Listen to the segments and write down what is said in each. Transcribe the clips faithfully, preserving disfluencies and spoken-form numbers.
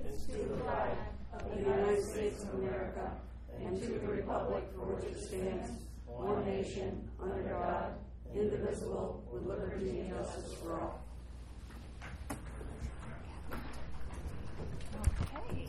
allegiance to the flag of the United States of America and to the republic for which it stands, one nation, under God, indivisible, with liberty and justice for all. Okay.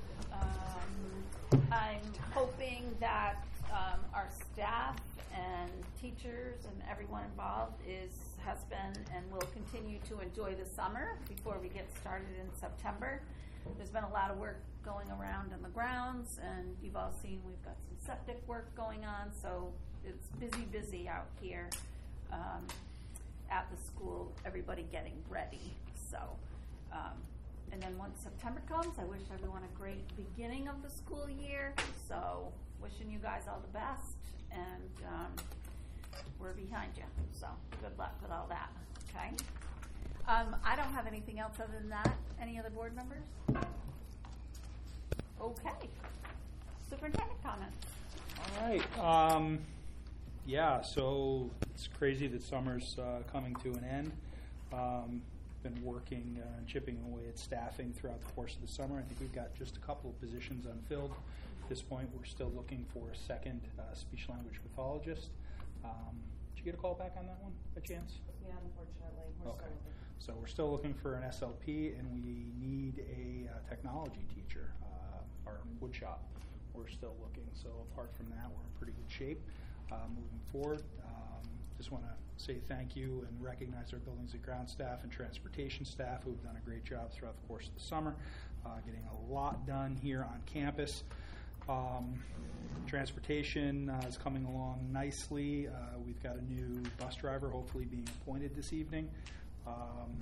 Um, I'm hoping that um, our staff and teachers and everyone involved is has been and will continue to enjoy the summer before we get started in September. There's been a lot of work going around in the grounds, and you've all seen we've got some septic work going on, so it's busy, busy out here um, at the school, everybody getting ready. So, um, and then once September comes, I wish everyone a great beginning of the school year. So, wishing you guys all the best, and um, we're behind you. So, good luck with all that. Okay. Um, I don't have anything else other than that. Any other board members? Okay. Superintendent comments. All right. Um, yeah, so it's crazy that summer's uh, coming to an end. Um, been working uh, and chipping away at staffing throughout the course of the summer. I think we've got just a couple of positions unfilled. At this point, we're still looking for a second uh, speech-language pathologist. Um, did you get a call back on that one by chance? Yeah, unfortunately. We're okay. still looking. So we're still looking for an S L P, and we need a uh, technology teacher, uh, our wood shop. We're still looking. So apart from that, we're in pretty good shape uh, moving forward. Um, just want to say thank you and recognize our buildings and ground staff and transportation staff who have done a great job throughout the course of the summer, uh, getting a lot done here on campus. Um, transportation uh, is coming along nicely. Uh, we've got a new bus driver hopefully being appointed this evening. Um,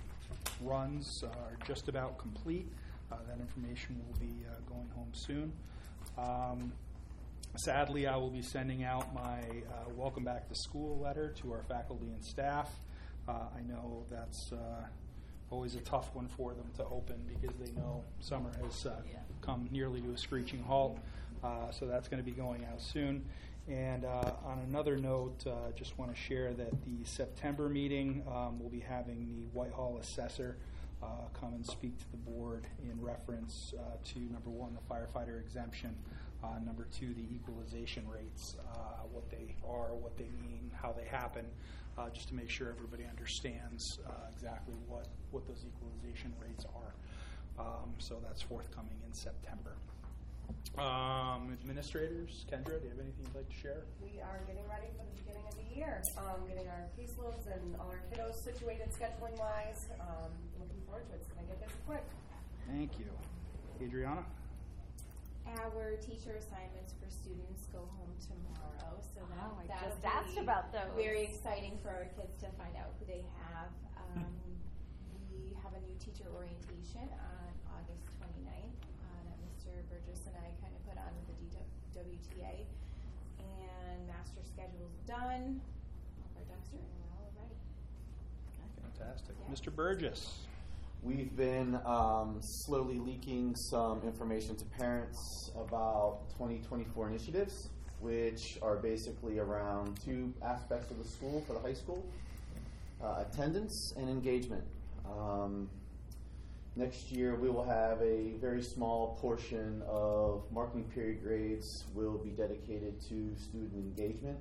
runs are just about complete. Uh, that information will be uh, going home soon. Um, sadly, I will be sending out my uh, welcome back to school letter to our faculty and staff. Uh, I know that's uh, always a tough one for them to open because they know summer has uh, come nearly to a screeching halt. Uh, so that's going to be going out soon. And uh, on another note, uh, just want to share that the September meeting, um, we'll be having the Whitehall assessor uh, come and speak to the board in reference uh, to, number one, the firefighter exemption, uh, number two, the equalization rates, uh, what they are, what they mean, how they happen, uh, just to make sure everybody understands uh, exactly what, what those equalization rates are. Um, so that's forthcoming in September. Um, administrators, Kendra, do you have anything you'd like to share? We are getting ready for the beginning of the year, um, getting our caseloads and all our kiddos situated scheduling-wise. Um, looking forward to it. It's going to get busy quick. Thank you. Adriana? Our teacher assignments for students go home tomorrow, so that, oh, I that'll just asked be about those. Very exciting for our kids to find out who they have. Um, we have a new teacher orientation on August twenty-ninth. Mister Burgess and I kind of put on with the D W T A, and master schedule's done. All our ducks are in, we're all ready. Fantastic. Yeah. Mister Burgess. We've been um, slowly leaking some information to parents about twenty twenty-four initiatives, which are basically around two aspects of the school for the high school, uh, attendance and engagement. Um, Next year, we will have a very small portion of marking period grades will be dedicated to student engagement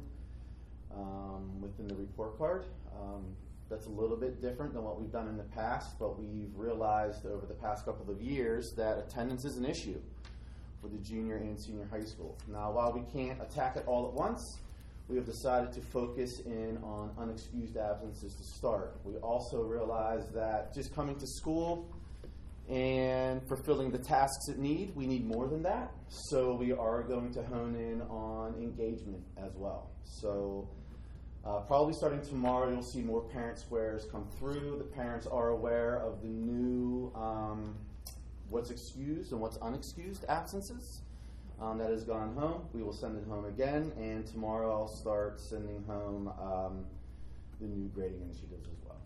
um, within the report card. Um, that's a little bit different than what we've done in the past, but we've realized over the past couple of years that attendance is an issue for the junior and senior high school. Now, while we can't attack it all at once, we have decided to focus in on unexcused absences to start. We also realize that just coming to school and fulfilling the tasks it need, we need more than that. So we are going to hone in on engagement as well. So uh, probably starting tomorrow, you'll see more parent squares come through. The parents are aware of the new um, what's excused and what's unexcused absences. Um, that has gone home. We will send it home again, and tomorrow I'll start sending home um, the new grading initiatives as well.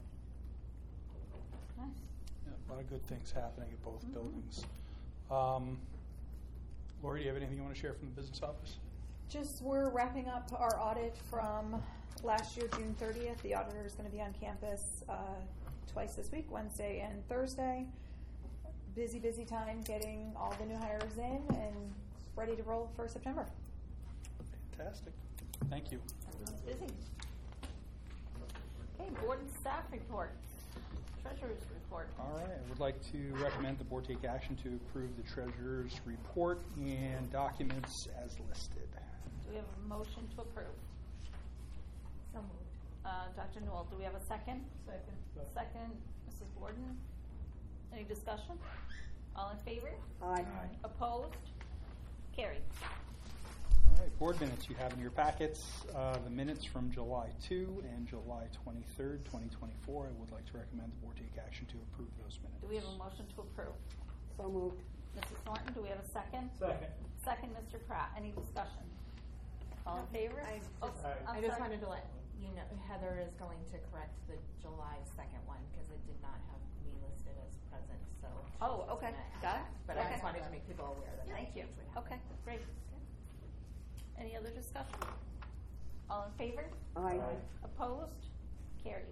Nice. Yeah, a lot of good things happening at both Mm-hmm. buildings. Um, Lori, do you have anything you want to share from the business office? Just we're wrapping up our audit from last year, June thirtieth. The auditor is going to be on campus uh, twice this week, Wednesday and Thursday. busy, busy time getting all the new hires in and ready to roll for September. Fantastic. Thank you. Everyone's busy. Okay, board and staff reports. Treasurer's report. All right. I would like to recommend the board take action to approve the treasurer's report and documents as listed. Do we have a motion to approve? So moved. Uh, Doctor Newell, do we have a second? Second. Second, Missus Borden. Any discussion? All in favor? Aye. Opposed? Carried. All right. Board minutes you have in your packets. Uh, the minutes from July second and July twenty-third, twenty twenty-four. I would like to recommend the board take action to approve those minutes. Do we have a motion to approve? So moved. Missus Thornton, do we have a second? Second. Second, Mister Pratt. Any discussion? All in favor? I Oh, just, I'm I just sorry. wanted to let you know, Heather is going to correct the July second one, because it did not have me listed as present, so. Oh, she's okay. gonna add Got it. that. But Okay. I just wanted to make people aware that that Thank you. change would happen. Okay, great. Any other discussion? All in favor? Aye. Opposed? Carried.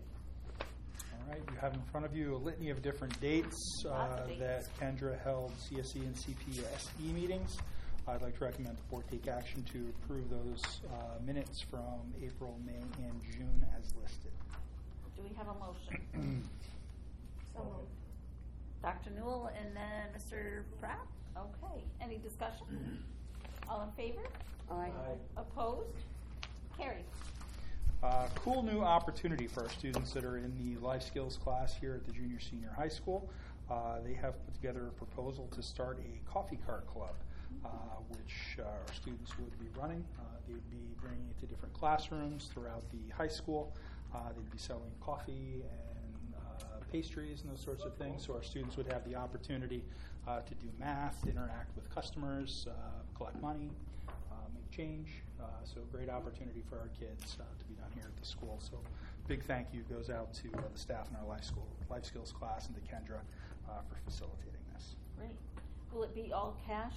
All right, you have in front of you a litany of different dates, Lots uh, of dates. that Kendra held C S E and C P S E meetings. I'd like to recommend the board take action to approve those uh, minutes from April, May, and June as listed. Do we have a motion? So moved. Doctor Newell and then Mister Pratt? Okay. Any discussion? All in favor? Aye. Opposed? Carried. Uh, cool new opportunity for our students that are in the life skills class here at the junior senior high school. Uh, they have put together a proposal to start a coffee cart club, uh, which uh, our students would be running. Uh, they'd be bringing it to different classrooms throughout the high school. Uh, they'd be selling coffee and uh, pastries and those sorts of things. So our students would have the opportunity uh, to do math, interact with customers, uh, collect money, uh, make change. Uh, so a great opportunity for our kids uh, to be done here at the school. So big thank you goes out to uh, the staff in our life school, life skills class, and to Kendra uh, for facilitating this. Great. Will it be all cash?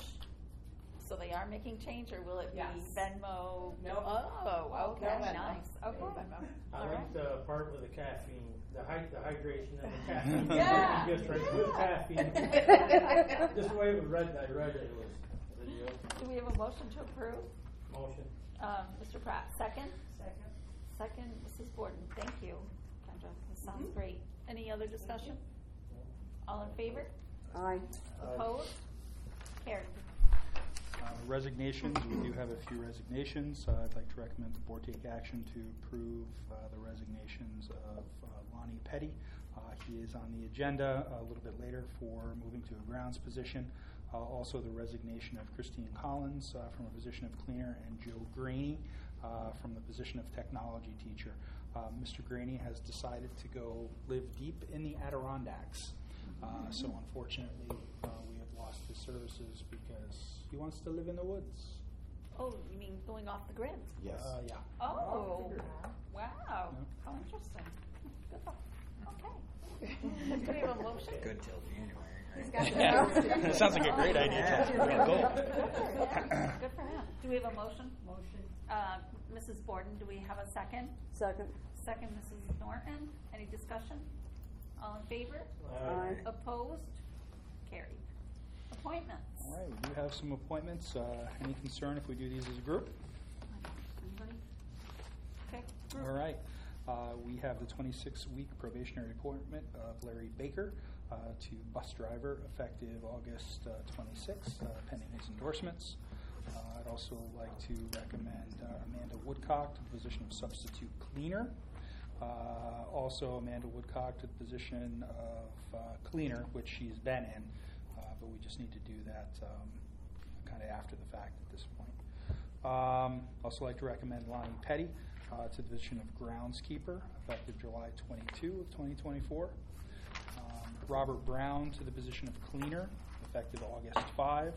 So they are making change, or will it be Yes. Venmo? Nope. Oh, okay, No Venmo. nice. Okay. I All like right. the part with the caffeine, the hy- the hydration and the caffeine. Yeah. Just right with caffeine. Just the way it was read, I read it, it was the deal. Do we have a motion to approve? Motion. Um, Mister Pratt, second? Second. Second, Missus Borden. Thank you, Kendra. This sounds Mhm. great. Any other discussion? All in favor? Aye. Opposed? Carried. Uh, resignations, we do have a few resignations. Uh, I'd like to recommend the board take action to approve uh, the resignations of uh, Lonnie Petty. Uh, he is on the agenda a little bit later for moving to a grounds position. Uh, also the resignation of Christine Collins uh, from a position of cleaner, and Joe Graney uh, from the position of technology teacher. Uh, Mister Graney has decided to go live deep in the Adirondacks. Uh, so unfortunately, uh, we have lost his services because he wants to live in the woods. Oh, you mean going off the grid? Yes. Uh, yeah. Oh, wow. Yeah. How interesting. Good luck. Okay. Do we have a motion? Good till January. He's Right? got the That sounds like a great idea. Yeah. Real goal. Good for him. Good for him. Do we have a motion? Motion. Uh, Missus Borden, do we have a second? Second. Second, Missus Norton. Any discussion? All in favor? Aye. Opposed? Carried. Appointments. All right, we do have some appointments. Uh, any concern if we do these as a group? Anybody? Okay. All right. Uh, we have the twenty-six week probationary appointment of Larry Baker uh, to bus driver effective August uh, twenty-sixth, uh, pending his endorsements. Uh, I'd also like to recommend uh, Amanda Woodcock to the position of substitute cleaner. Uh, also, Amanda Woodcock to the position of uh, cleaner, which she's been in, uh, but we just need to do that um, kind of after the fact at this point. Um, also like to recommend Lonnie Petty uh, to the position of groundskeeper, effective July twenty-second of twenty twenty-four. Um, Robert Brown to the position of cleaner, effective August fifth.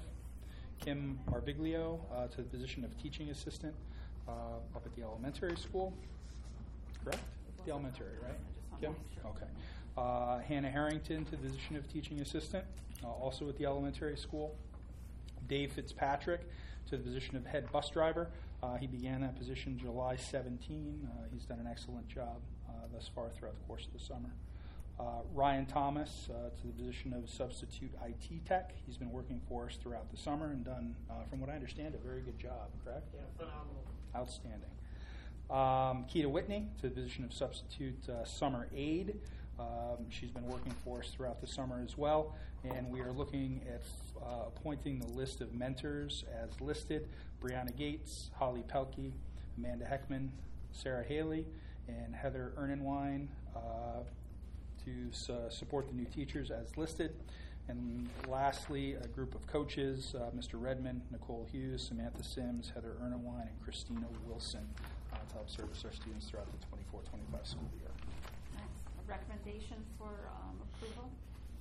Kim Marbiglio uh, to the position of teaching assistant uh, up at the elementary school. Correct? The elementary, right? Kim? Okay. Uh, Hannah Harrington to the position of teaching assistant, uh, also at the elementary school. Dave Fitzpatrick to the position of head bus driver. Uh, he began that position July seventeenth. Uh, he's done an excellent job uh, thus far throughout the course of the summer. Uh, Ryan Thomas uh, to the position of substitute I T tech. He's been working for us throughout the summer and done, uh, from what I understand, a very good job, correct? Yeah, phenomenal. Outstanding. Um, Keita Whitney to the position of substitute uh, summer aide. Um, she's been working for us throughout the summer as well, and we are looking at uh, appointing the list of mentors as listed: Brianna Gates, Holly Pelkey, Amanda Heckman, Sarah Haley, and Heather Ernenwine uh, to uh, support the new teachers as listed. And lastly, a group of coaches, uh, Mister Redmond, Nicole Hughes, Samantha Sims, Heather Ernenwine, and Christina Wilson uh, to help service our students throughout the twenty-four twenty-five school year. Nice. A recommendation for um, approval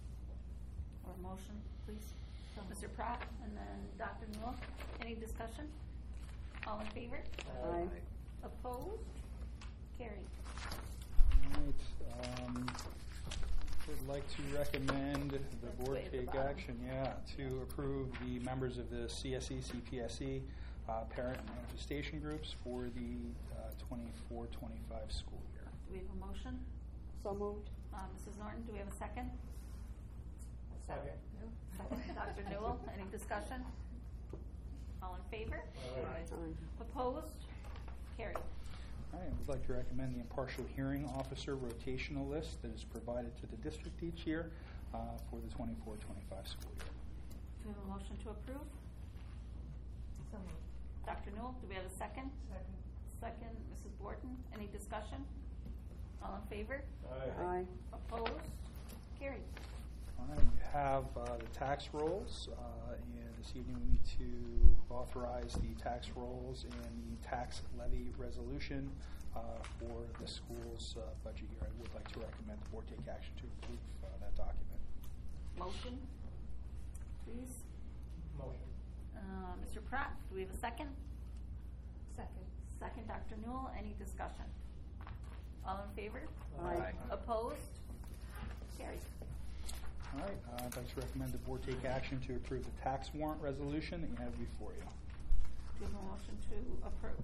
or a motion, please? So Mister Pratt and then Doctor Newell. Any discussion? All in favor? Aye. Opposed? Carried. All right. Um, would like to recommend the That's board way at the take bottom. action, yeah, to approve the members of the C S E, C P S E uh, parent manifestation groups for the uh, twenty-four twenty-five school year. Do we have a motion? So moved. Uh, Missus Norton, do we have a second? Second. Second. Doctor Newell, any discussion? All in favor? Aye. Aye. Opposed? Carried. All right, I would like to recommend the impartial hearing officer rotational list that is provided to the district each year uh, for the twenty-four twenty-five school year. Do we have a motion to approve? So moved. Doctor Newell, do we have a second? Second. Second, Missus Borton, any discussion? All in favor? Aye. Aye. Opposed? Carried. All right, you have uh, the tax rolls, uh, and this evening we need to authorize the tax rolls and the tax levy resolution uh, for the school's uh, budget year. I would like to recommend the board take action to approve uh, that document. Motion, please. Motion. Uh, Mister Pratt, do we have a second? Second. Second, Doctor Newell, any discussion? All in favor? Aye. Opposed? Carried. All right, uh, I'd like to recommend the board take action to approve the tax warrant resolution that you have before you. Do you have a motion to approve?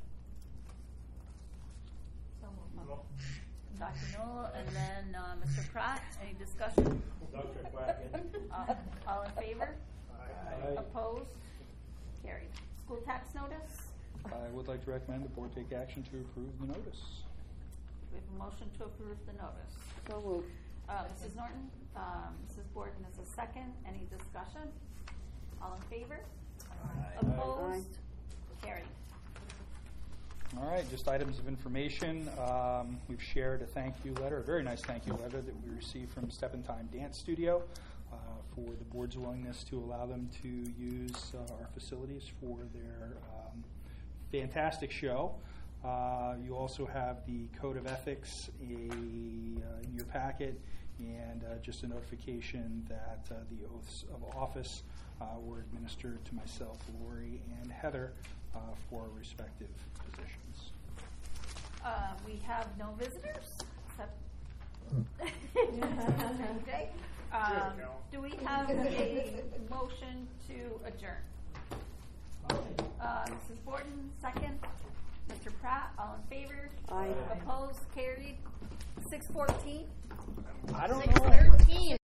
So moved. Doctor Newell, and then uh, Mister Pratt, any discussion? Doctor Quacken. Uh, all in favor? Aye. Opposed? Carried. School tax notice? I would like to recommend the board take action to approve the notice. We have a motion to approve the notice. So moved. Uh, Missus Norton, um, Missus Borden is a second. Any discussion? All in favor? Opposed? Carried. All right, just items of information. Um, we've shared a thank you letter, a very nice thank you letter that we received from Step in Time Dance Studio uh, for the board's willingness to allow them to use uh, our facilities for their um, fantastic show. Uh, you also have the Code of Ethics a, uh, in your packet, and uh, just a notification that uh, the oaths of office uh, were administered to myself, Lori, and Heather uh, for our respective positions. Uh, we have no visitors, except okay. Um, do we have a motion to adjourn? Uh, Missus Borden, second. Mister Pratt, all in favor? Aye. Opposed? Carried. Six fourteen. I don't Six know. thirteen.